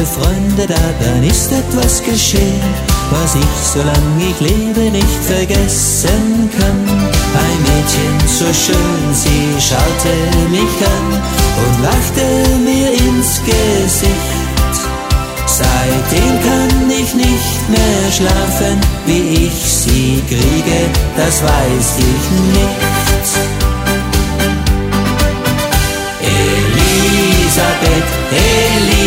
Freunde da, dann ist etwas geschehen, was ich, solange ich lebe, nicht vergessen kann. Ein Mädchen so schön, sie schaute mich an und lachte mir ins Gesicht. Seitdem kann ich nicht mehr schlafen, wie ich sie kriege, das weiß ich nicht. Elisabeth, Elisabeth.